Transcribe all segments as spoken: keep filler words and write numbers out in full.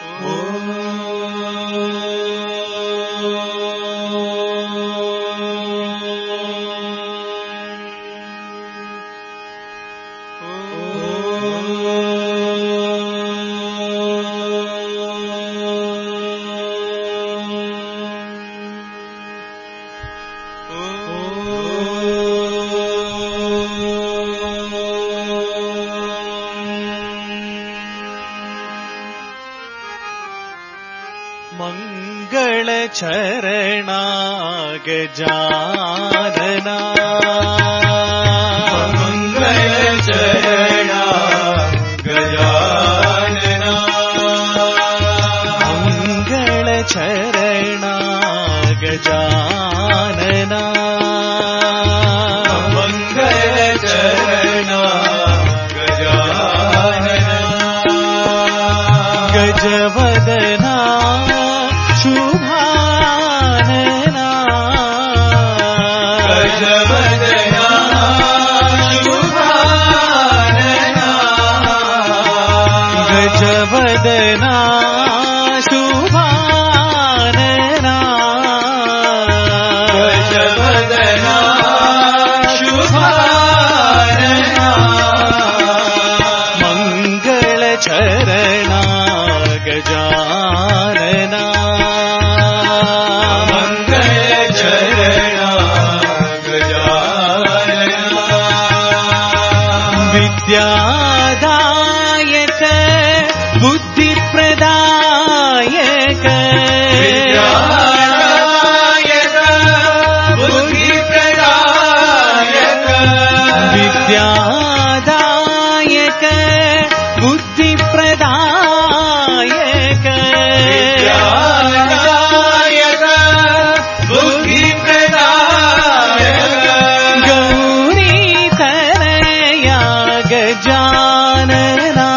ಮಂಗಳ ಚರಣ ಗಜಾನನ ಮಂಗಳ ಚರಣ ಗಜಾನನ ಮಂಗಳ ಚರಣ ಗಜಾನನ ಮಂಗಳ ಚರಣ ಗಜಾನನ ಗಜವದನ ಶುಭಾನನ ಗಜವದನ ಶುಭಾನನ ಗಜವದನ ಶುಭಾನನ ಗಜವದನ ಶುಭಾನನ ಮಂಗಳ ಚರಣ ಗಜಾನನ विद्यादायक बुद्धिप्रदायक विद्यादायक बुद्धिप्रदायक विद्यादायक बुद्धिप्रदायक विद्यादायक बुद्धिप्रदायक गौरी तनया गजानना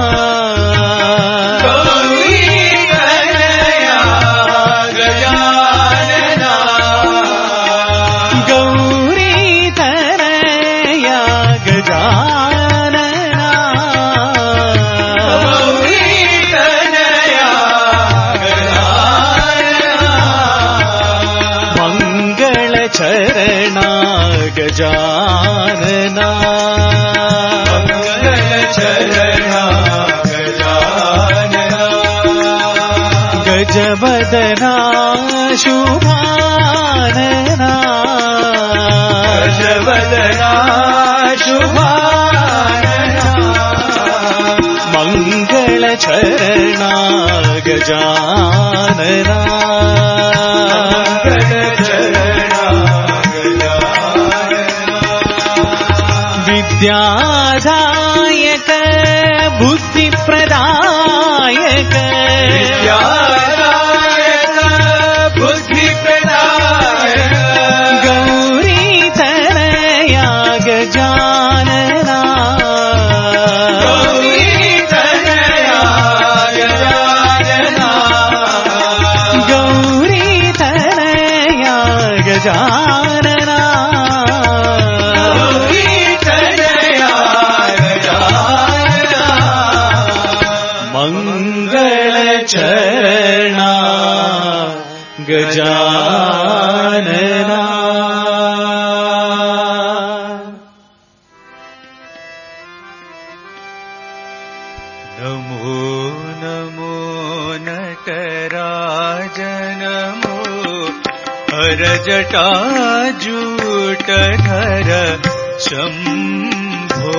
गौरी तनया गजानना गौरी तनया गजानना गौरी तनया गजानना मंगल चरण गजानना गजवदना शुभानना गजवदना शुभानना मंगल चरण गजानना मंगल चरण गजानना विद्यादायक बुद्धिप्रदायक विद्यादायक बुद्धिप्रदायक गौरी तनया गजानना गौरी तनया गजानना गौरी तनया गजानना गौरी तनया गजानना मंगल चरण गजानना नमो नमो नटराज नमो हर जटाजूटधर शंभो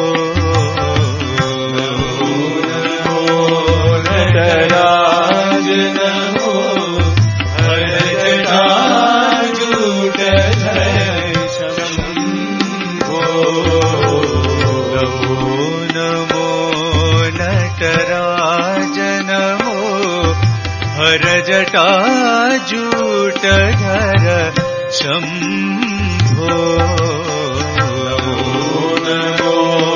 नटराज नमो हर जटाजूटधर शंभो नमो नमो नटराज नमो हर जटाजूटधर शंभो नमो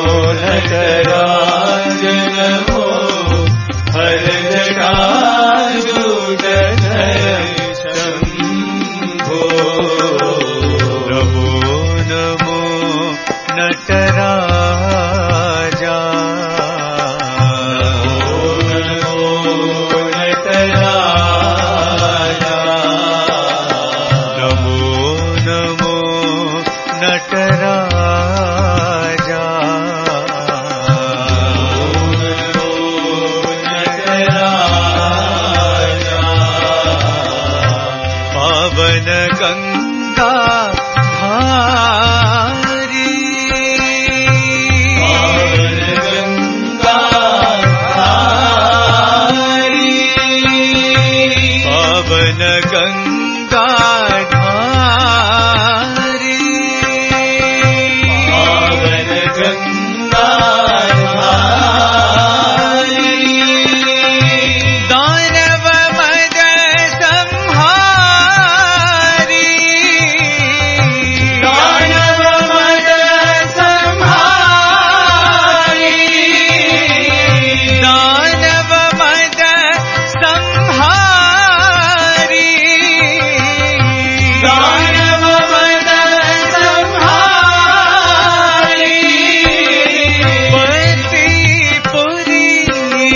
नटराज नमो हर जटाजूटधर शंभो नमो नमो नटराजा नमो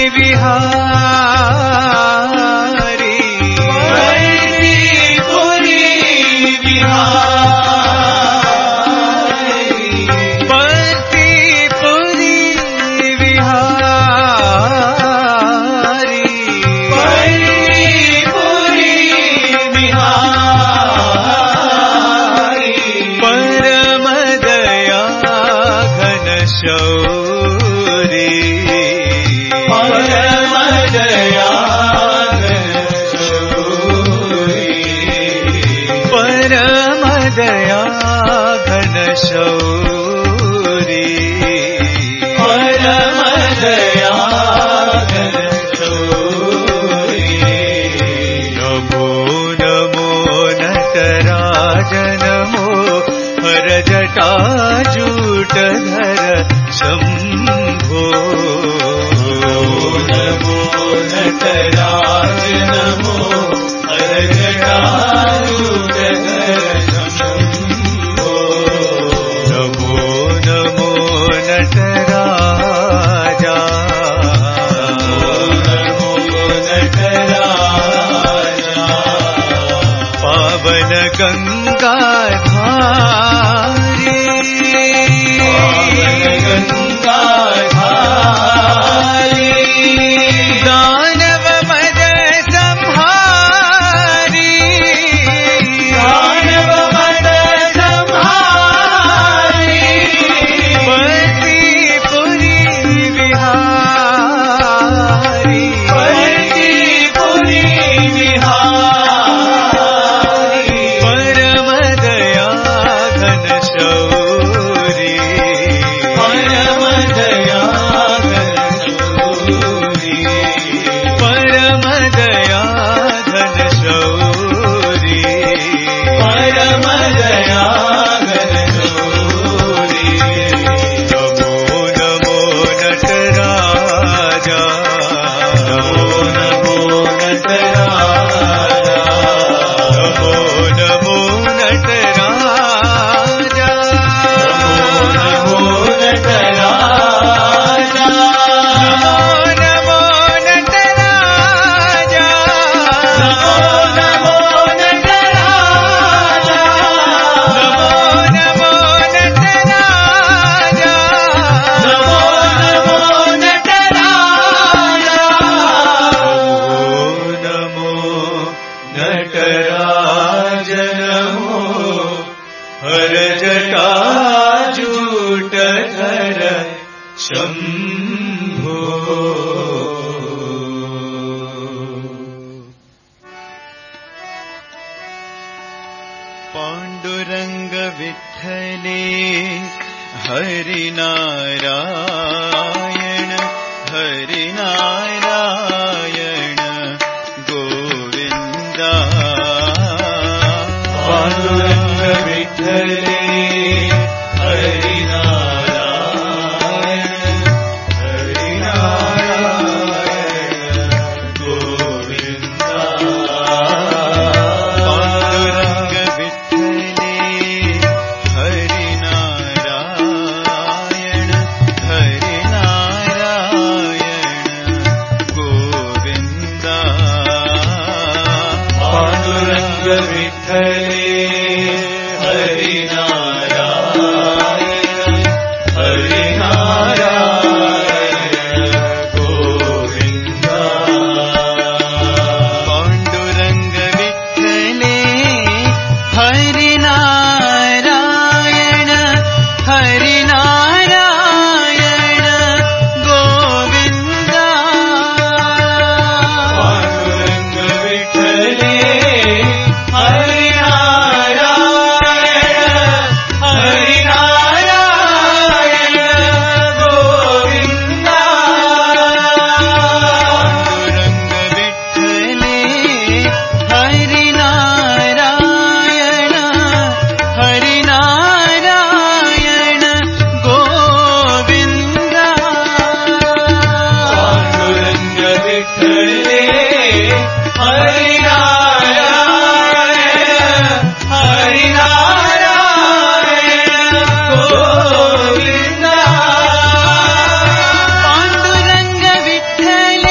विहारी बंसीपुरी विहारी बंसीपुरी विहारी बंसीपुरी विहारी परम दया घन शौरी परम दया घन शौरी परम दया घन शौरी परम दया घन शौरी नमो नमो नटराज नमो हर जटाजूटधर शंभो नमो नटराज नमो हर जटाजूटधर शंभो नमो नमो नटराजा नमो नटराजा पावन गंगाधारी गंगाधारी दानव मद संहारी दानव मद संहारी बंसीपुरी विहारी बंसीपुरी विहारी परम दया घन शौरी परम दया घन शौरी परम दया घन शौरी परम दया घन शौरी नमो नमो नटराजा नमो नमो नटराजा नमो नमो नटराजा नमो नटराजा नमो नमो नटराजा नमो नमो नटराजा नमो नमो नटराजा नमो नमो नटराजा नमो नटराज नमो हर जटाजूटधर शंभो पांडुरंग विठ्ठले हरिनारायण हरिनारायण गोविंदा पांडुरंग विठ्ठले हरिनारायण हरिनारायण गोविंदा पांडुरंग विठ्ठले हरिनारायण हरिनारायण गोविंदा पांडुरंग विठ्ठले हरिनारायण हरिनारायण गोविंदा पांडुरंग विठ्ठले हरिनारायण हरिनारायण गोविंदा पांडुरंग विठ्ठले पांडुरंग विठ्ठले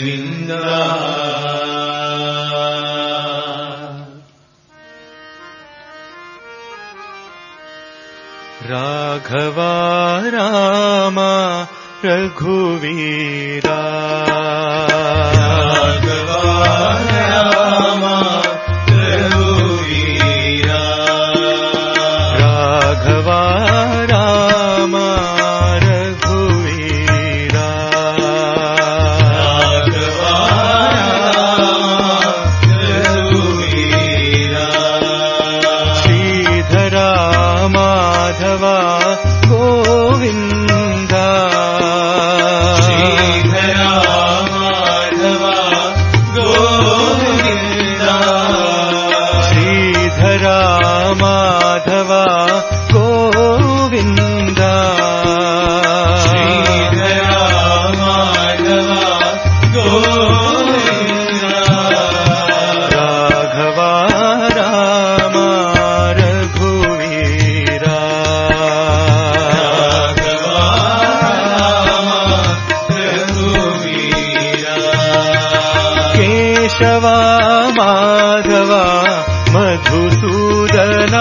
ಗೋವಿಂದ ರಾಘವ ರಾಮ ರಘುವೀರ ರಾಘವ ರಾಮ ರಘುವೀರ ರಾಘವ ರಾಮ ರಘುವೀರ ರಾಘವ ರಾಮ ರಘುವೀರ ಶ್ರೀಧರ ಮಾಧವ ಗೋವಿಂದ ಶ್ರೀಧರ ಮಾಧವ ಗೋವಿಂದ ಶ್ರೀಧರ ಮಾಧವ ಗೋವಿಂದ ಶ್ರೀಧರ ಮಾಧವ ಗೋವಿಂದ ರಾಘವ ರಾಮ ರಘುವೀರ ರಾಘವ ರಾಮ ರಘುವೀರ ಕೇಶವ ಮಾಧವ ಮಧುಸೂದನ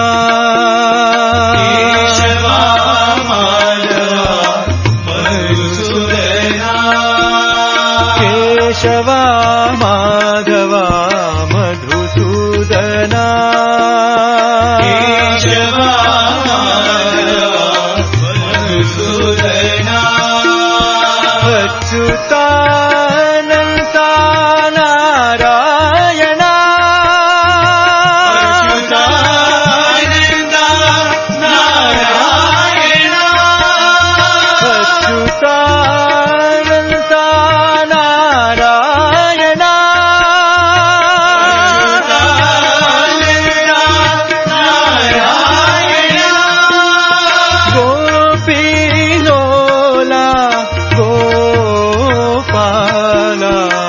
ಕೇಶವ ಮಾಧವ ಮಧುಸೂದನ ಕೇಶವ ಮಾಧವ ಮಧುಸೂದನ ಕೇಶವ ಮಾಧವ ಮಧುಸೂದನ ಅಚ್ಯುತಾನಂತ ನಾರಾಯಣ ಅಚ್ಯುತಾನಂದ ನಾರಾಯಣ ಅಚ್ಯುತಾನಂದ ನಾರಾಯಣ ನಾರಾಯಣ ಗೋಪಿಲೋಲ ಗೋಪಾಲ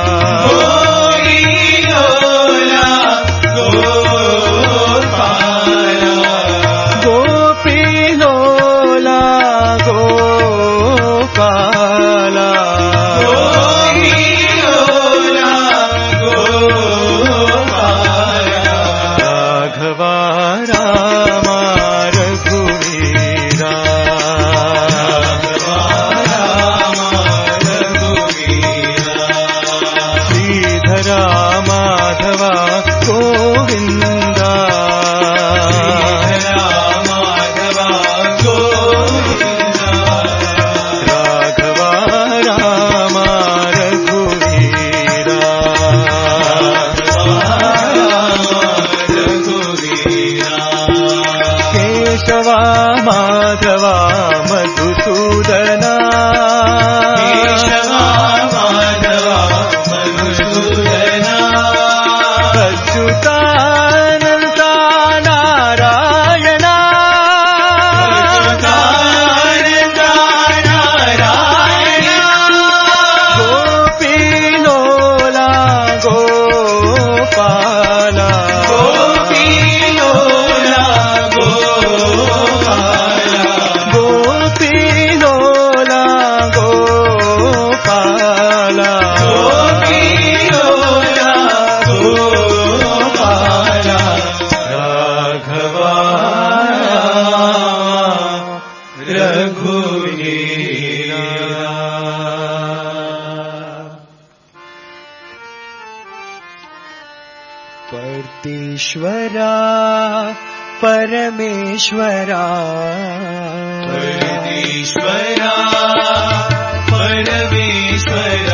ಗೋಪಿಲೋಲ ಗೋಪಾಲ ಗೋಪಿಲೋಲ ಗೋಪಾಲ ಗೋಪಿಲೋಲ ಗೋಪಾಲ ರಾಘವ ರಾಮ ರಘುವೀರ ರಾಘವ ರಾಮ ರಘುವೀರ ಶ್ರೀಧರ ಮಾಧವ ಗೋವಿಂದ ಶ್ರೀಧರ ಮಾಧವ ಗೋವಿಂದ ರಾಘವ ರಾಮ ರಘುವೀರ ರಾಘವ ರಾಮ ರಘುವೀರ ಕೇಶವ ಮಾಧವ ಮಧುಸೂದನ ಕೇಶವ ಮಾಧವ ಮಧುಸೂದನ ಅಚ್ಯುತಾನಂತ ನಾರಾಯಣ ಅಚ್ಯುತಾನಂದ ನಾರಾಯಣ ಗೋಪಿಲೋಲ ಗೋಪಾಲ ಗೋಪಿಲೋಲ ಗೋಪಾಲ ಗೋಪಿಲೋಲ ಗೋಪಾಲ ಗೋಪಿಲೋಲ ಗೋಪಾಲ ರಾಘವ ರಘುವೀರ ಪರ್ತೀಶ್ವರ ಪರಮೇಶ್ವರ ಪರ್ತೀಶ್ವರ ಪರಮೇಶ್ವರ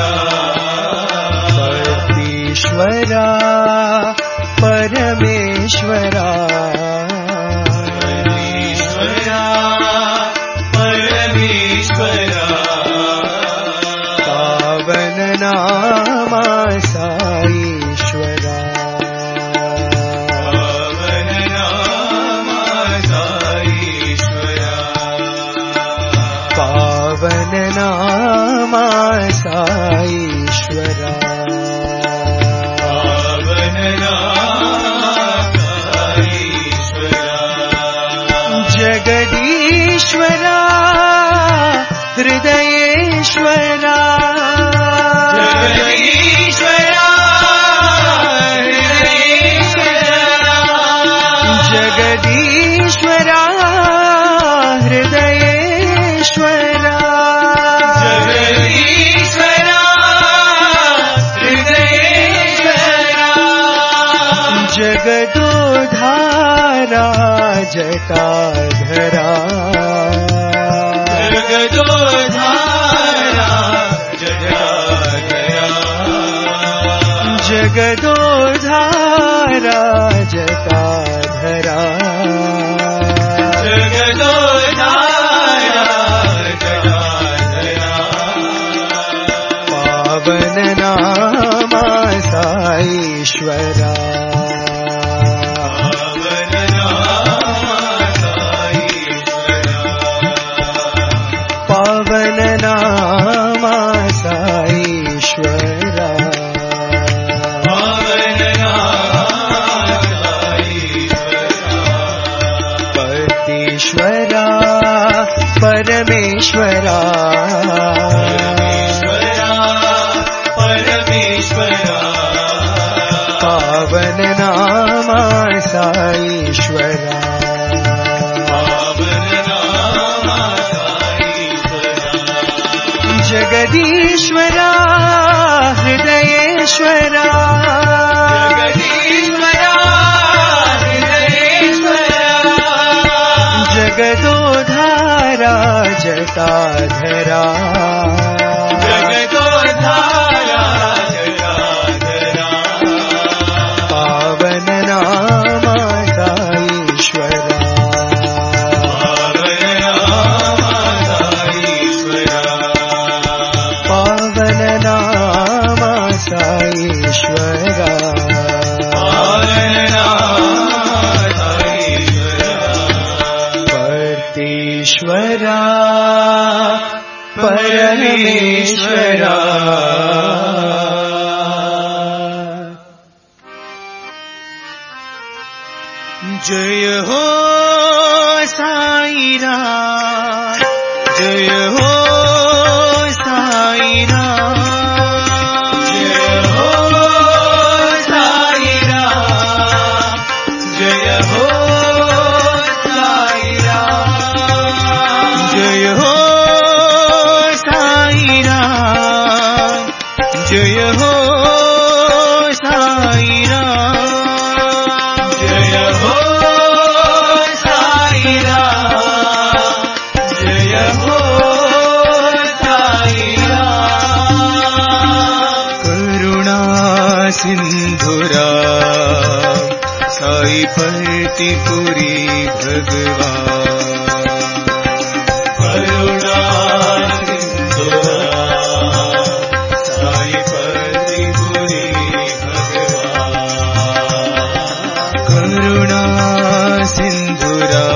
ಪರ್ತೀಶ್ವರ ಪರಮೇಶ್ವರ ಪರಮೇಶ್ವರ ಪರಮೇಶ್ವರ ಪಾವನ ನಾಮ ಸಾಯೀಶ್ವರ ಪಾವನ ನಾಮ ಸಾಯೀಶ್ವರ ಪಾವನ ನಾಮ ಸಾಯೀಶ್ವರ ಪಾವನ ನಾಮ ಸಾಯೀಶ್ವರ ಜಗದೀಶ್ವರ ಹೃದಯೇಶ್ವರ ಜಗದೀಶ್ವರ जगदोधारा जटाधरा जगदोधारा जटाधरा जगदोधारा जटाधरा जगदोधारा जटाधरा पावन नामा साईश्वरा पावन नामा साईश्वरा पावन नामा साईश्वरा पतीश्वरा परमेश्वरा परमेश्वरा पावन नामा साईश्वरा जगदीश्वरा हृदयेश्वरा जगदीश्वरा हृदयेश्वरा जगदोधारा जटाधरा जगदोधारा जटाधरा पावन नामा साईश्वरा पावन नामा साईश्वरा पावन नामा साईश्वरा परमेश्वरा परमेश्वरा जय हो साई राम जय हो साई राम जय हो साई राम जय हो साई राम जय हो साई राम जय हो साई राम जय हो साई राम जय हो सिंधुरा साई पर्तिपुरी भगवान करुणा सिंधुरा साई पर्तिपुरी भगवान करुणा सिंधुरा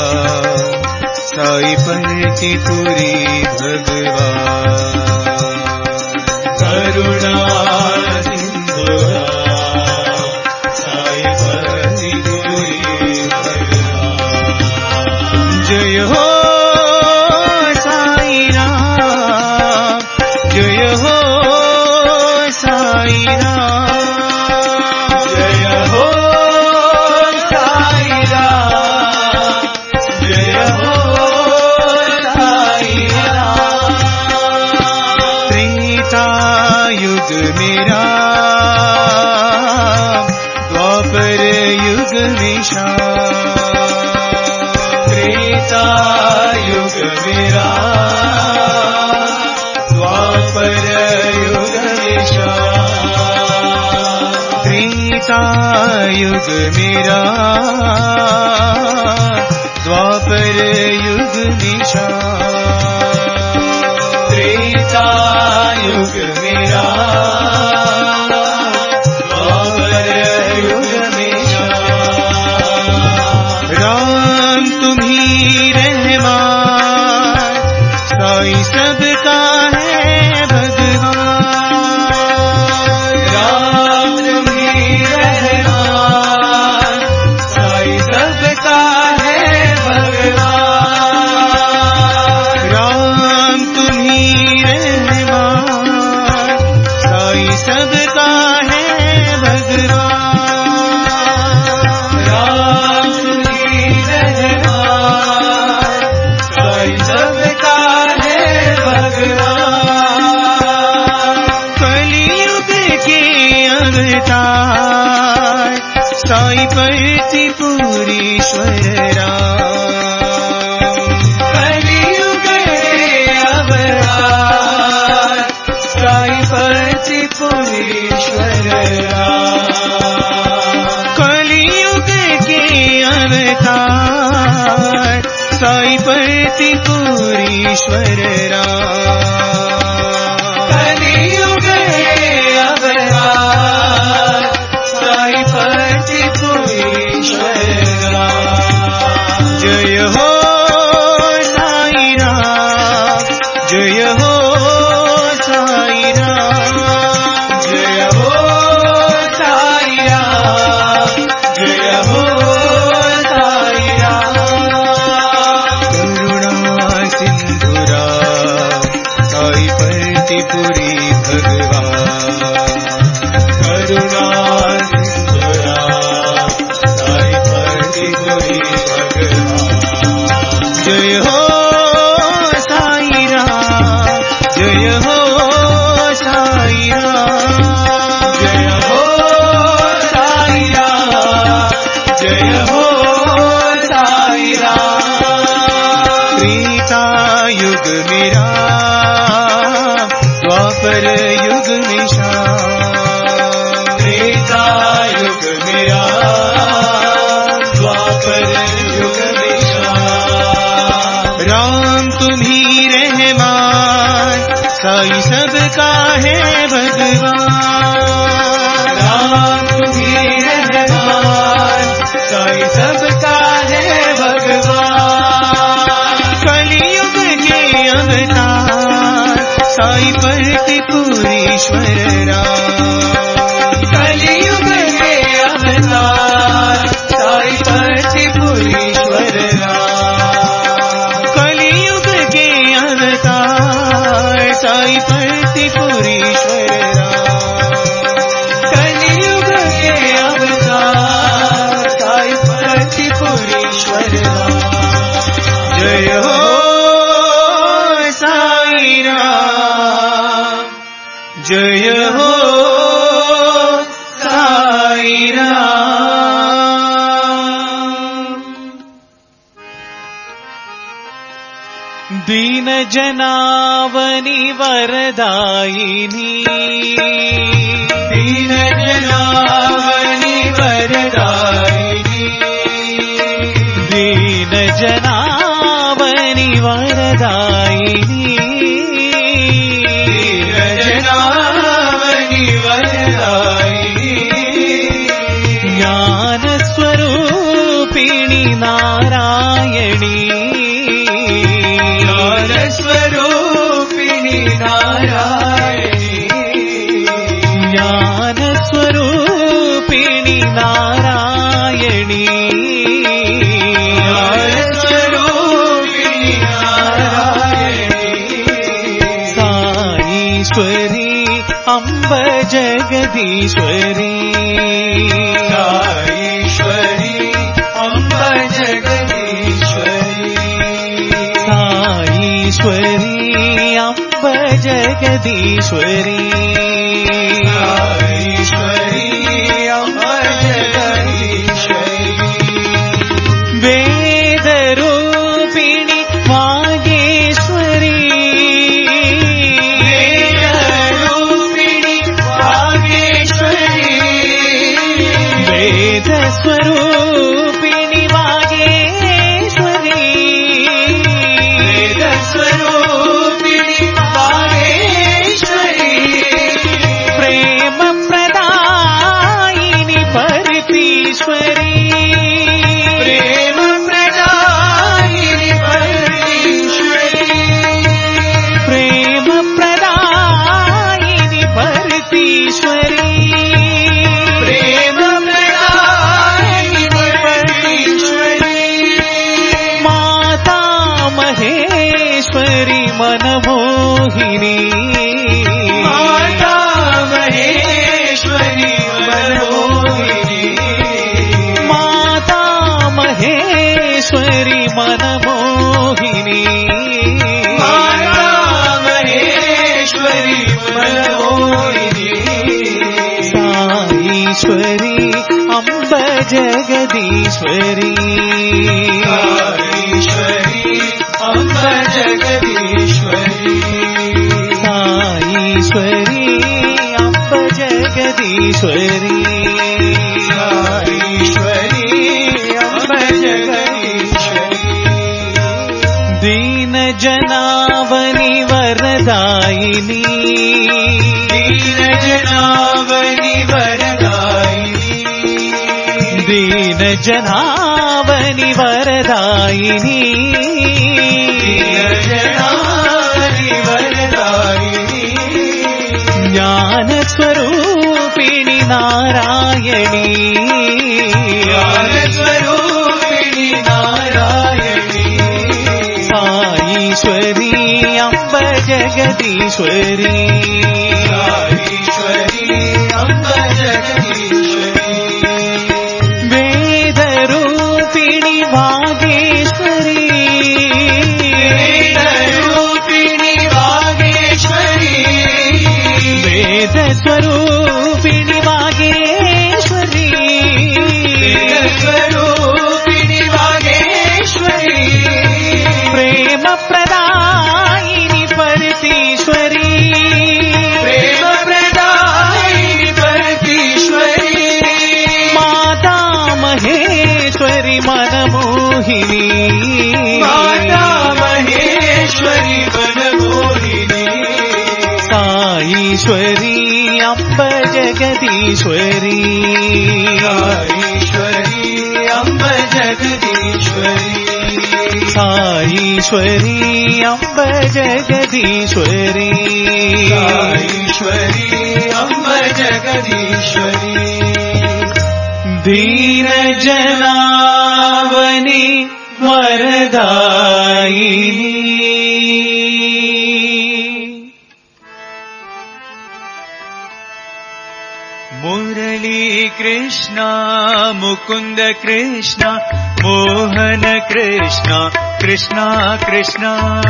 साई पर्तिपुरी भगवान करुणा जय हो साई राम जय हो साई राम जय हो साई राम जय हो साई राम त्रेता युग मेरा द्वापर युग निशान त्रेता युग मेरा द्वापर युग निशान त्रेता युग मेरा द्वापर युग निशान त्रेता युग मेरा द्वापर युग निशान राम तुम्ही रहमान साई सबका है भगवान राम तुम्ही रहमान साई सबका है भगवान राम तुम्ही रहमान साई सबका है भगवान राम तुम्ही रहमान साई सबका है भगवान कलियुग के अवतार साई प्रतिपुरीश्वर राम। कलियुग अवतार साई प्रतिपुरीश्वर राम। कलियुग के अवतार साई प्रतिपुरीश्वर राम। कलियुग अवतार साई प्रतिपुरीश्वर राम। जय हो साई राम, जय हो साई राम, जय हो साई राम, जय हो साई राम। करुणा सिंधुरा साई प्रतिपुरी भगवान। करुणा सिंधुरा साई प्रतिपुरी भगवान। जय हो साई राम, जय हो साई राम, जय हो साई राम, जय हो साई राम। त्रेता युग में राम, द्वापर युग में श्याम। त्रेता युग में राम, द्वापर युग में श्याम। राम तुम्ही रहमान, साई सबका है भगवान। राम तुम्ही रहमान, साई सबका है भगवान। कलियुग के अवतार साई प्रतिपुरीश्वर राम। कलियुग के अवतार साई प्रतिपुरीश्वर राम। कलियुग के अवतार साई प्रतिपुरीश्वर राम। कलियुग के अवतार साई प्रतिपुरीश्वर राम। जय हो साई राम, जय हो साई राम। दीन जनावनी वरदायिनी, दीन जनावनी वरदायिनी, दीन जनावनी वरदायिनी, दीन जनावनी वरदायिनी। ज्ञान स्वरूपिणी नारायणी, ज्ञान स्वरूपिणी नारायणी, ज्ञान स्वरूपिणी नारायणी, ज्ञान स्वरूपिणी नारायणी। साईश्वरी अम्ब जगदीश्वरी, साईश्वरी अम्ब जगदीश्वरी, साईश्वरी अम्ब जगदीश्वरी, साईश्वरी अम्ब जगदीश्वरी। वेद रूपिणी वागेश्वरी, वेद रूपिणी वागेश्वरी, वेद स्वरूपिणी वागेश्वरी, वेद स्वरूपिणी वागेश्वरी। प्रेम प्रदायिनी परतीश्वरी, प्रेम प्रदायिनी परतीश्वरी, प्रेम प्रदायिनी परतीश्वरी, प्रेम प्रदायिनी परतीश्वरी। माता महेश्वरी मनमोहिनी, माता महेश्वरी मनमोहिनी, माता महेश्वरी मनमोहिनी, माता महेश्वरी मनमोहिनी। साईश्वरी अम्ब जगदीश्वरी साईश्वरी अम्ब जगदीश्वरी साईश्वरी अम्ब जगदीश्वरी साईश्वरी अम्ब जगदीश्वरी दीन जनावनि वरदायिनी दीन जनावनि वरदायिनी दीन जनावनि वरदायिनी दीन जनावनि वरदायिनी ज्ञान स्वरूपिणी नारायणी ज्ञान स्वरूपिणी नारायणी साईश्वरी अम्ब जगदीश्वरी साईश्वरी अम्ब जगदीश्वरी वेदरूपिणी वागेश्वरी वेदरूपिणी वागेश्वरी वेदस्वरूपिणी वागेश्वरी वेदस्वरूपिणी वागेश्वरी प्रेम प्रदायिनी परतीश्वरी प्रेम प्रदायिनी परतीश्वरी माता महेश्वरी मनमोहिनी माता महेश्वरी मनमोहिनी साईश्वरी अम्ब जगदीश्वरी साईश्वरी अम्ब जगदीश्वरी साईश्वरी अम्ब जगदीश्वरी साईश्वरी अम्ब जगदीश्वरी दीन जनावनि वरदायिनी मुरली कृष्ण मुकुंद कृष्ण मोहन कृष्ण कृष्ण कृष्ण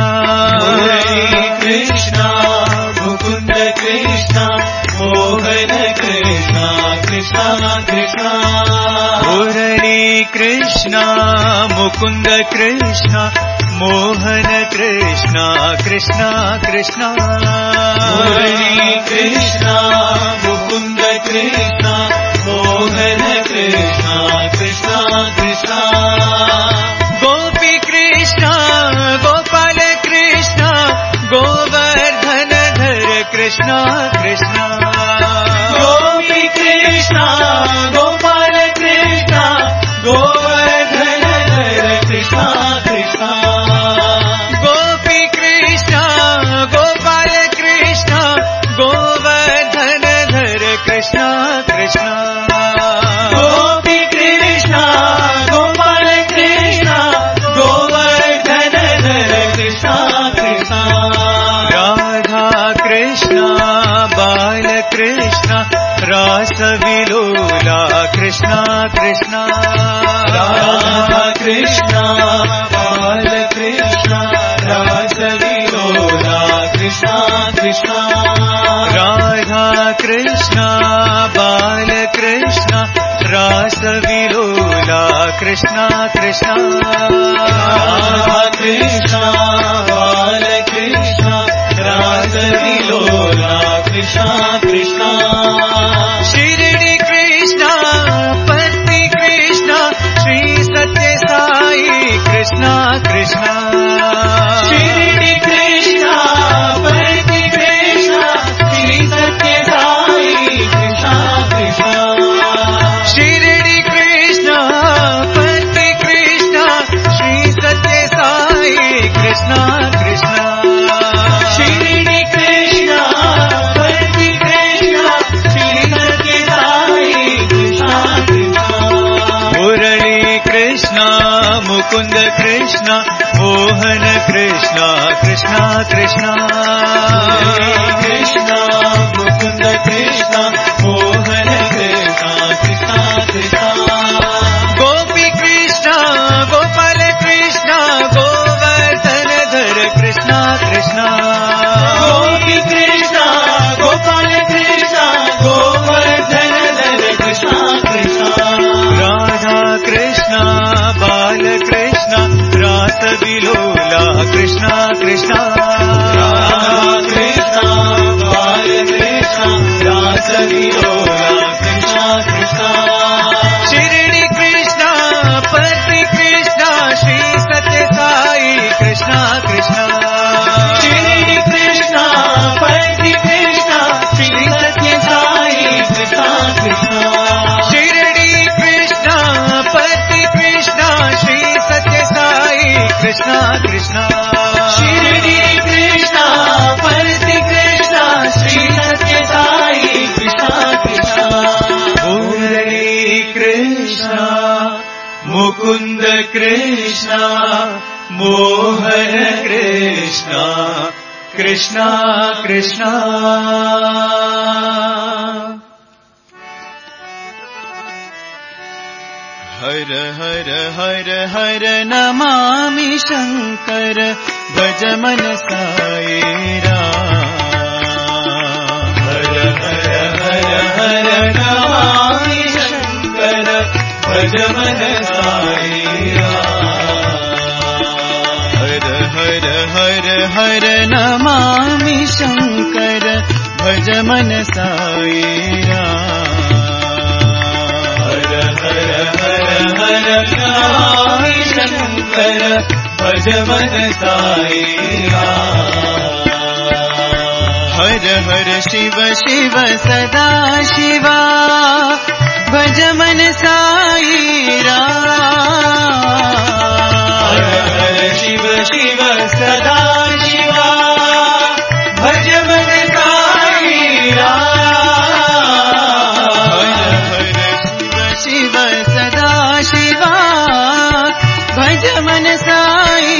मुरली कृष्ण मुकुंद कृष्ण मोहन कृष्ण कृष्ण कृष्ण मुरली कृष्ण मुकुंद कृष्ण मोहन कृष्ण कृष्ण कृष्ण मुरली कृष्ण मुकुंद कृष्ण मोहन कृष्ण कृष्ण कृष्ण गोपी कृष्ण गोपाल कृष्ण गोवर्धन धर कृष्ण कृष्ण गोपी कृष्ण गोपाल कृष्ण गोवर्धन धर कृष्ण कृष्ण गोपी कृष्ण गोपाल कृष्ण गोवर्धन धर कृष्ण कृष्ण गोपी कृष्ण गोपाल कृष्ण गोवर्धन धर कृष्ण कृष्ण राधा कृष्ण बाल कृष्ण रास विलोला कृष्ण कृष्ण राधा कृष्ण बाल कृष्ण रास विलोला कृष्ण कृष्ण राधा कृष्ण बाल कृष्ण रास विलोला कृष्ण कृष्ण राधा कृष्ण बाल कृष्ण रास विलोला कृष्ण कृष्ण शिरडी कृष्ण पति कृष्ण श्री सत्य साई कृष्ण कृष्ण शिरडी कृष्ण पति कृष्ण श्री सत्य साई कृष्ण कृष्ण शिरडी कृष्ण पति कृष्ण श्री सत्य साई कृष्ण कृष्ण शिरडी कृष्ण पति कृष्ण श्री सत्य साई कृष्ण कृष्ण मुरली कृष्ण मुकुंद कृष्ण मोहन कृष्ण कृष्ण कृष्ण कृष्ण मुकुंद कृष्ण मोहन कृष्ण कृष्ण कृष्ण गोपी कृष्ण गोपाल कृष्ण गोवर्धन धर कृष्ण कृष्ण गोपी कृष्ण गोपाल कृष्ण गोवर्धन धर कृष्ण कृष्ण विलोला कृष्ण कृष्ण कृष्ण बाल कृष्ण रास विलोला कृष्ण कृष्ण शिरडी कृष्ण पति कृष्ण श्री सत्य साई कृष्ण कृष्ण शिरडी कृष्ण पति कृष्ण श्री सत्य साई कृष्ण कृष्ण शिरडी कृष्ण पति कृष्ण श्री सत्य साई कृष्ण कृष्ण शिरडी कृष्ण पति कृष्ण श्री सत्य साई कृष्ण कृष्ण मुरली कृष्ण मुकुंद कृष्ण मोहन कृष्ण कृष्ण कृष्ण हर हर हर हर नमामि शंकर भज मन साई राम हर हर हर हर नमामि शंकर भज मन साई राम हर हर हर हर नमामि शंकर भज मन साई राम हर हर हर हर नमामि शंकर भज मन साई राम हर हर शिव शिव सदा शिवा भज मन साई राम हर हर शिव शिव सदा शिवा भज मन साई राम हर हर शिव शिव सदा शिवा भज मन साई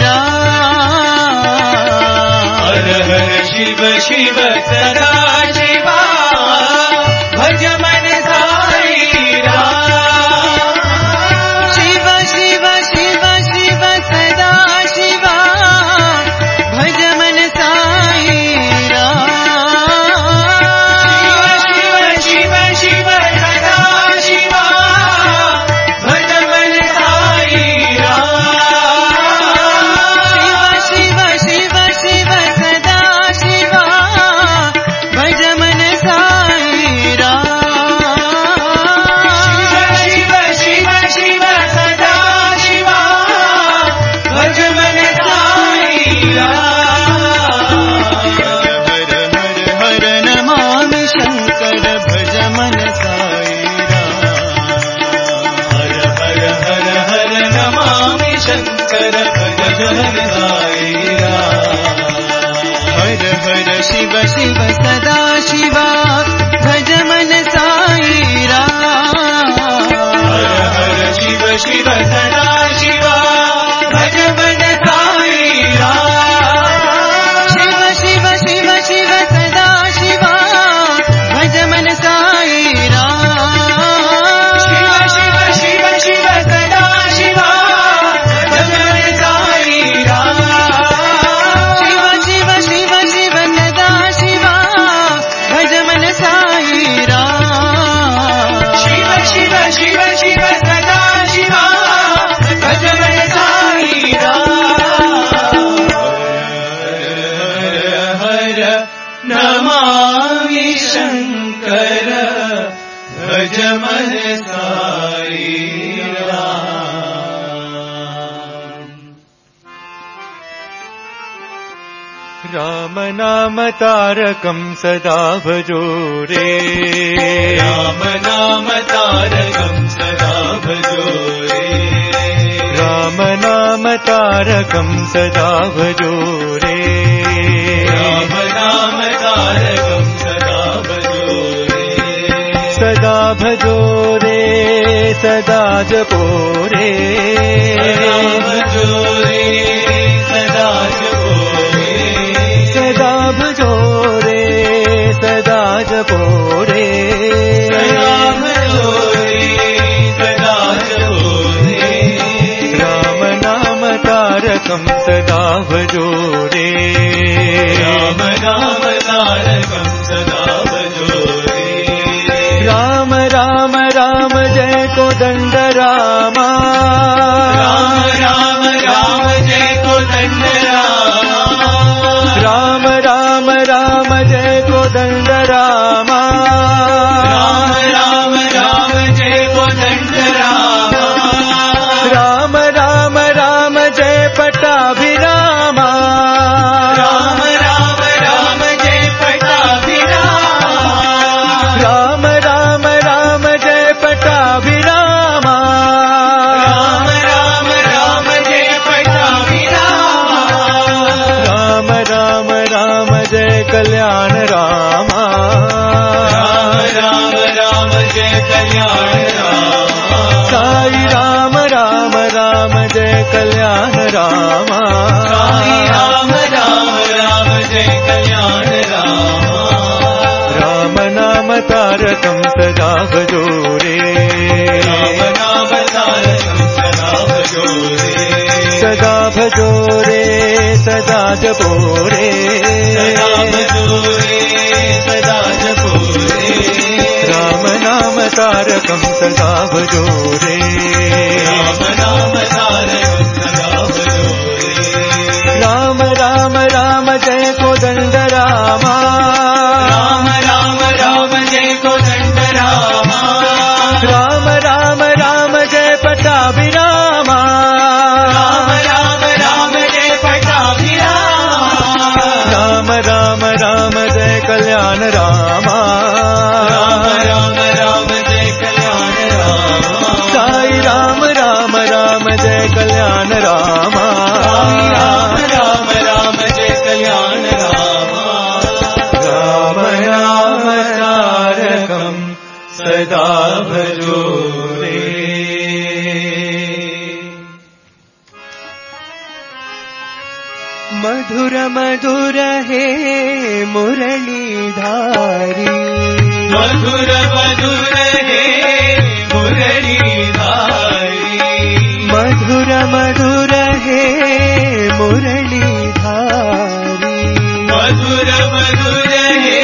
राम हर हर शिव शिव सदा शिवा भज मन साई राम शिव शिव शिव शिव सदा शिवा भज मन साई राम शिव शिव शिव सदा शिवा भज मन साई राम शिव शिव शिव सदा शिवा भज मन साई राम शिव शिव शिव सदा शिवा भज मन साई राम हर हर हर नमामि शंकर भज मन साई राम हर हर हर हर नमामि शंकर भज मन साई राम हर हर शिव शिव सदा शिवा भज मन साई राम हर हर शिव शिव सदा शिवा भज मन साई राम शिव शिव शिव शिव सदा शिवा भज मन साई राम शिव शिव शिव शिव सदा शिवा भज मन साई राम शिव शिव शिव शिव सदा शिवा भज मन साई राम शिव शिव शिव शिव सदा शिवा भज मन साई राम हर हर नमामि शंकर भज मन साई राम राम नाम तारकं सदा भजो रे राम नाम तारकं सदा भजो रे राम नाम तारकं सदा भजो रे राम नाम तारकं सदा भजो रे सदा भजो रे सदा जपो रे सदा भजो रे सदा जपो रे सदा भजो रे सदा जपो रे सदा भजो रे सदा जपो रे राम नाम तारकं सदा भजो रे राम नाम तारकं सदा भजो रे राम राम राम जय कोदंड रामा राम राम राम जय कल्याण रामा। साई राम राम राम जय कल्याण रामा। साई राम राम राम जय कल्याण रामा। राम नाम तारकं सदा भजो रे। राम नाम तारकं सदा भजो रे। सदा भजो रे सदा जपो रे। सदा भजो रे सदा जपो रे। राम नाम तारकं सदा भजो रे। राम नाम तारकं सदा भजो रे। राम राम राम जय कोदंड रामा। राम राम राम जय कोदंड रामा। राम राम राम जय पट्टाभिरामा। राम राम राम जय पट्टाभिरामा। राम राम राम जय कल्याण रामा। राम राम राम जय कल्याण रामा। साई राम राम राम जय कल्याण रामा। साई राम राम राम जय कल्याण रामा। राम नाम तारकं सदा भजो रे। मधुर मधुर हे मुरलीधारी। मधुर मधुर हे मुरलीधारी। मधुर मधुर हे मुरलीधारी। मधुर मधुर हे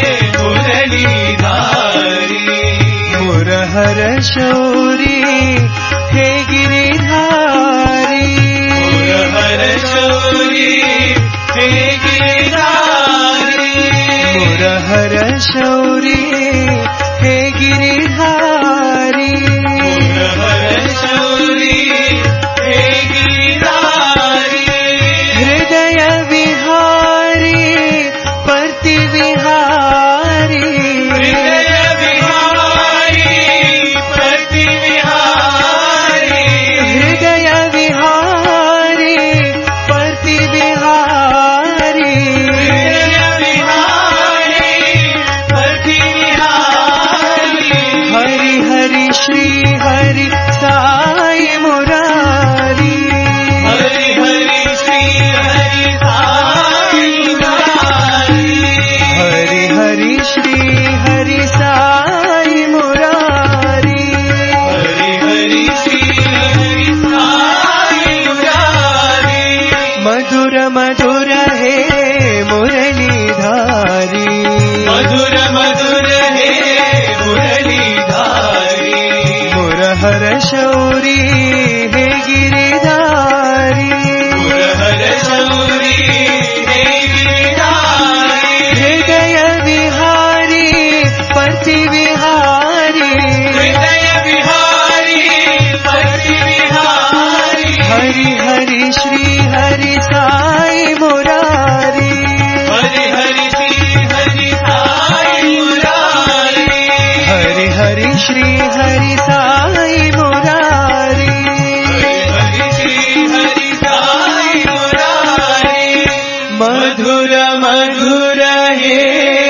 मुरलीधारी। मुरहर शौरी हे गिरिधारी। मुरहर शौरी हे गिरिधारी। मुरहर शौरी हे गिरिधारी। मुरहर शौरी हे गिरिधारी। हृदय विहारी परति विहारी। हृदय विहारी परति विहारी। हृदय विहारी परति विहारी। हृदय विहारी परति विहारी। हरि हरि श्री हरि साई मुरारी। हरि हरि श्री हरि साई मुरारी। हरि हरि श्री हरि साई मुरारी। हरि हरि श्री हरि साई मुरारी। मधुर मधुर हे मुरलीधारी। मधुर मधुर हे मुरलीधारी। मुरहर शौरी हे गिरिधारी। मुरहर शौरी हे गिरिधारी। हृदय विहारी परति विहारी। हृदय विहारी परति विहारी। हरि हरि श्री हरि साई मुरारी। हरि हरि श्री हरि साई मुरारी। हरि हरि श्री हरि साई मुरारी। हरि हरि श्री हरि साई मुरारी। मधुर मधुर हे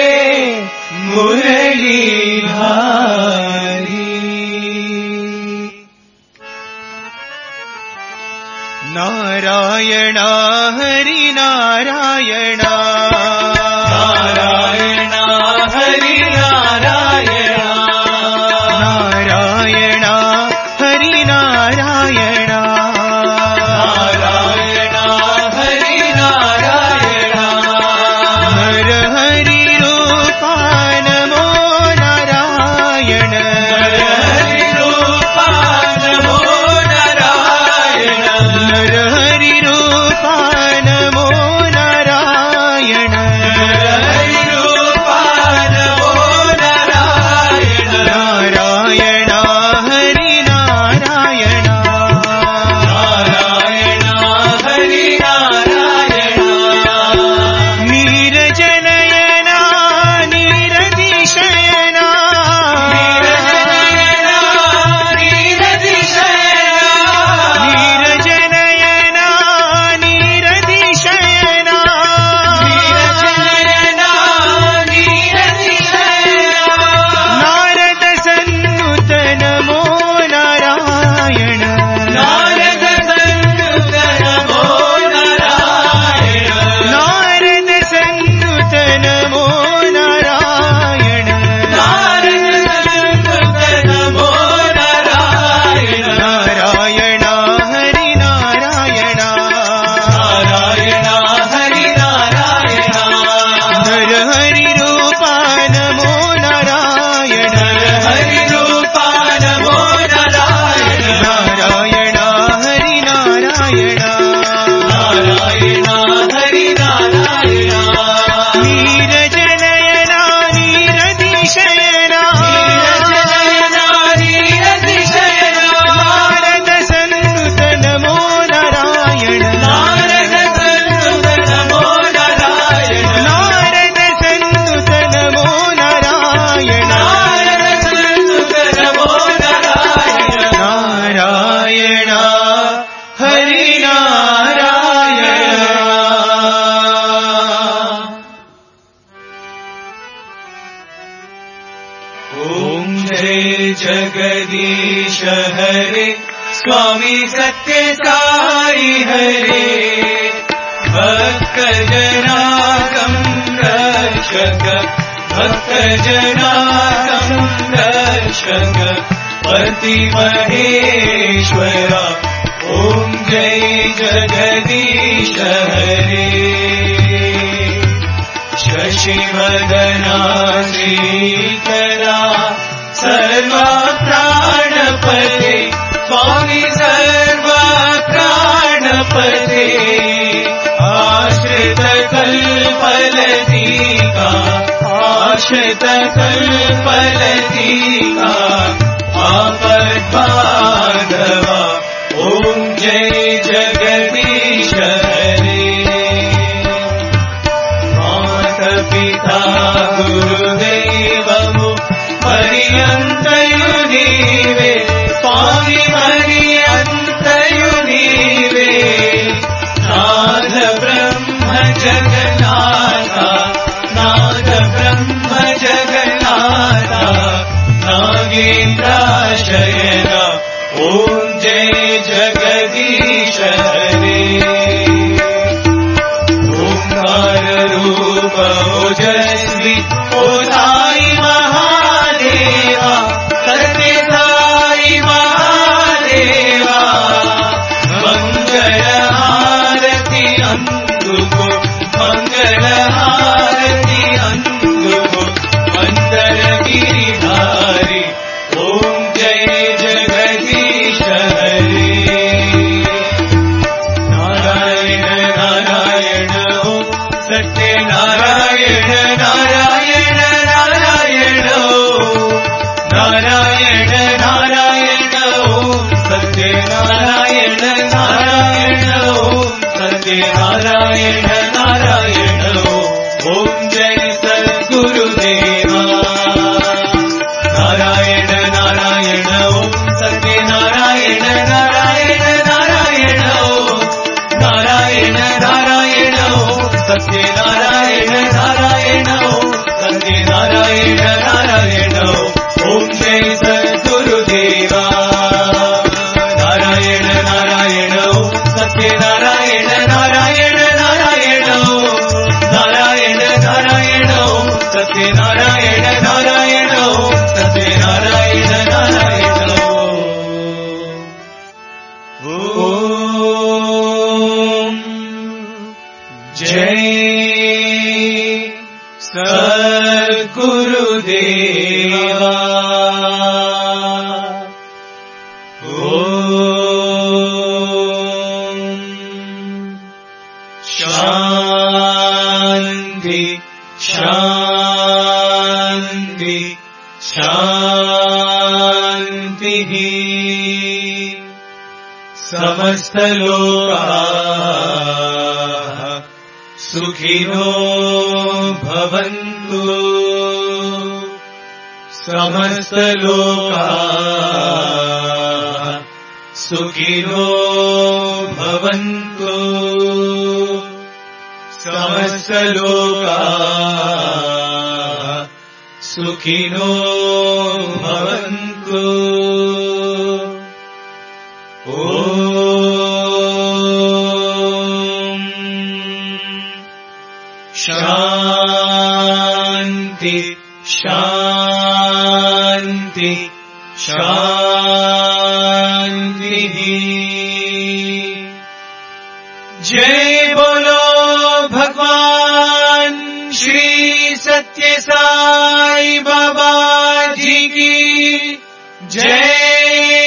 मुरलीधारी। नारायण हरि नारायण। नारायण हरि नारायण। नारायण हरि नारायण। नारायण हरि नारायण। नर हरि रूपा नमो नारायण। नर हरि रूपा नमो नारायण। नर हरि रूपा नमो नारायण। ओम जय जगदीश हरे स्वामी सत्य साई हरे भक्त जना संरक्षक भक्त जना संरक्षक पति महेश्वरा ओम जय जगदीश हरे शशिवदना श्रीकरा सर्वा प्राणपते स्वामी सर्वा प्राणपते आश्रित कल्पलतिका आश्रित कल्पलतिका आपद्बांधवा ओम जय जगदीश हरे माता पिता गुरुदेवमु पर्यन्तयु नीवे स्वामी पर्यन्तयु नीवे नाद ब्रह्म जगन्नाथा नाद ब्रह्म जगन्नाथा नागेन्द्राशयना ओम जय जगदीश हरे ओंकार रूप ओजस्वी ओ साई महादेवा सत्य साई महादेवा मंगल आरती अंदुको मंगल आरती अंदुको मंदर गिरिधारी ओम जय जगदीश हरे नारायण नारायण ओम सत्य नारायण नारायण नारायण नारायण नारायण ओम सत्य नारायण नारायण ओम सत्य नारायण नारायण ओम जय सद्गुरुदेवा नारायण नारायण ओम सत्य नारायण नारायण नारायण नारायण नारायण ओम सत्य नारायण नारायण सत्य नारायण नारायण ओम जय सद्गुरुदेवा नारायण नारायण ओम सत्य नारायण नारायण नारायण नारायण नारायण ओम सत्य नारायण नारायण सत्य नारायण नारायण ओम जय सद्गुरुदेवा ओम शांति शांति शांति समस्त लोकाः सुखिनो भवन्तु समस्त लोकाः सुखिनो भवन्तु समस्त लोकाः सुखिनो भवन्तु ओम शांति शांति शांति जय बोलो भगवान श्री सत्य साई बाबा जी की जय।